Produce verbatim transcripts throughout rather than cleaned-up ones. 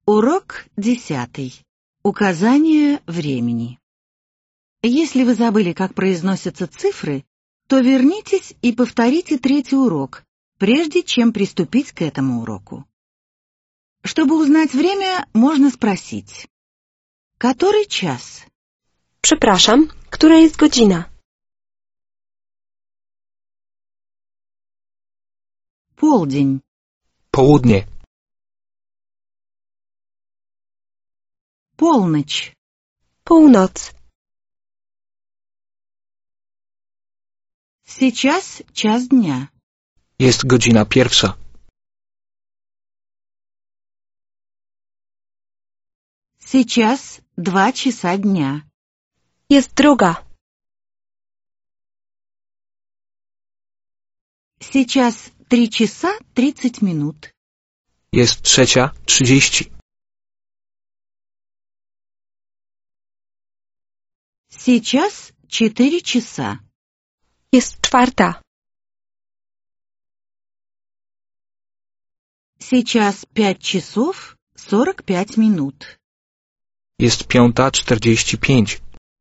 Урок десятый. Указание времени. Если вы забыли, как произносятся цифры, то вернитесь и повторите третий урок, прежде чем приступить к этому уроку. Чтобы узнать время, можно спросить: который час? Przepraszam, która jest godzina? Полдень. Południe. Полночь. Północ. Сейчас час дня. Jest godzina pierwsza. Сейчас два часа дня. Jest druga. Сейчас три часа тридцать минут. Jest trzecia trzydzieści. Сейчас четыре часа. Jest czwarta. Сейчас пять часов сорок пять минут. Jest piąta czterdzieści pięć.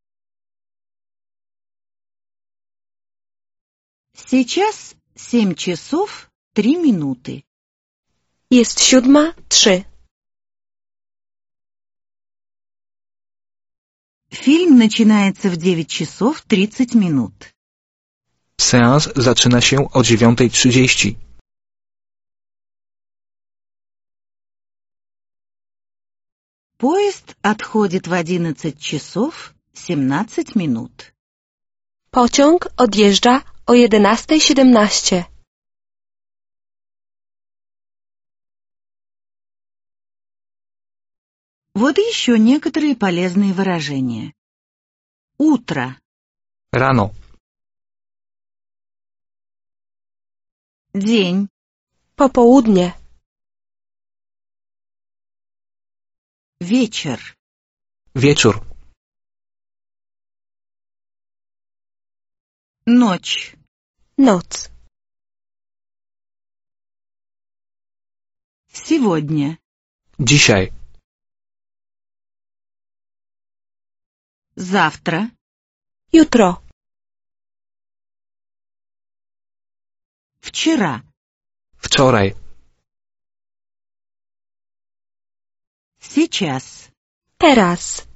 Сейчас семь часов три минуты. Jest siódma trzy. Фильм начинается в девять часов тридцать минут. Seans zaczyna się o dziewiąta trzydzieści. Поезд отходит в одиннадцать часов семнадцать минут. Pociąg odjeżdża o jedenasta siedemnaście. Вот еще некоторые полезные выражения. Утро. Rano. День. Popołudnie. Вечер. Wieczór. Ночь. Noc. Сегодня. Dzisiaj. Завтра. Jutro. Вчера. Wczoraj. Сейчас. Teraz.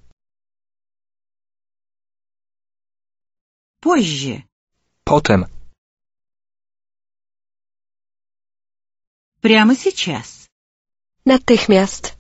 Позже. Potem. Прямо сейчас. Natychmiast.